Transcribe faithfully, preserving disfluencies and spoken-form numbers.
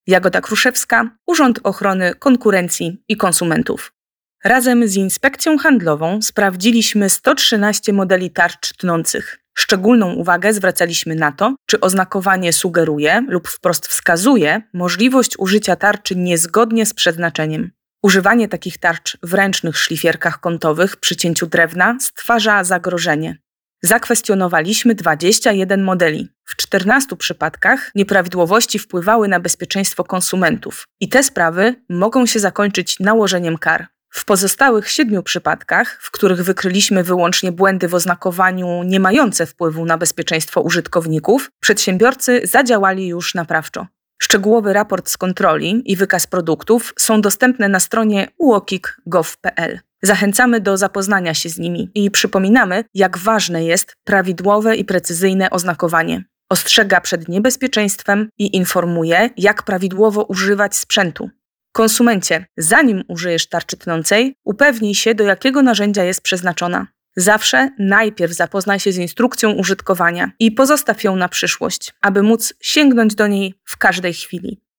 Jagoda Kruszewska, Urząd Ochrony Konkurencji i Konsumentów. Razem z Inspekcją Handlową sprawdziliśmy sto trzynaście modeli tarcz tnących. Szczególną uwagę zwracaliśmy na to, czy oznakowanie sugeruje lub wprost wskazuje możliwość użycia tarczy niezgodnie z przeznaczeniem. Używanie takich tarcz w ręcznych szlifierkach kątowych przy cięciu drewna stwarza zagrożenie. Zakwestionowaliśmy dwadzieścia jeden modeli. W czternastu przypadkach nieprawidłowości wpływały na bezpieczeństwo konsumentów i te sprawy mogą się zakończyć nałożeniem kar. W pozostałych siedmiu przypadkach, w których wykryliśmy wyłącznie błędy w oznakowaniu nie mające wpływu na bezpieczeństwo użytkowników, przedsiębiorcy zadziałali już naprawczo. Szczegółowy raport z kontroli i wykaz produktów są dostępne na stronie u o k i k kropka gov kropka p l. Zachęcamy do zapoznania się z nimi i przypominamy, jak ważne jest prawidłowe i precyzyjne oznakowanie. Ostrzega przed niebezpieczeństwem i informuje, jak prawidłowo używać sprzętu. Konsumencie, zanim użyjesz tarczy tnącej, upewnij się, do jakiego narzędzia jest przeznaczona. Zawsze najpierw zapoznaj się z instrukcją użytkowania i pozostaw ją na przyszłość, aby móc sięgnąć do niej w każdej chwili.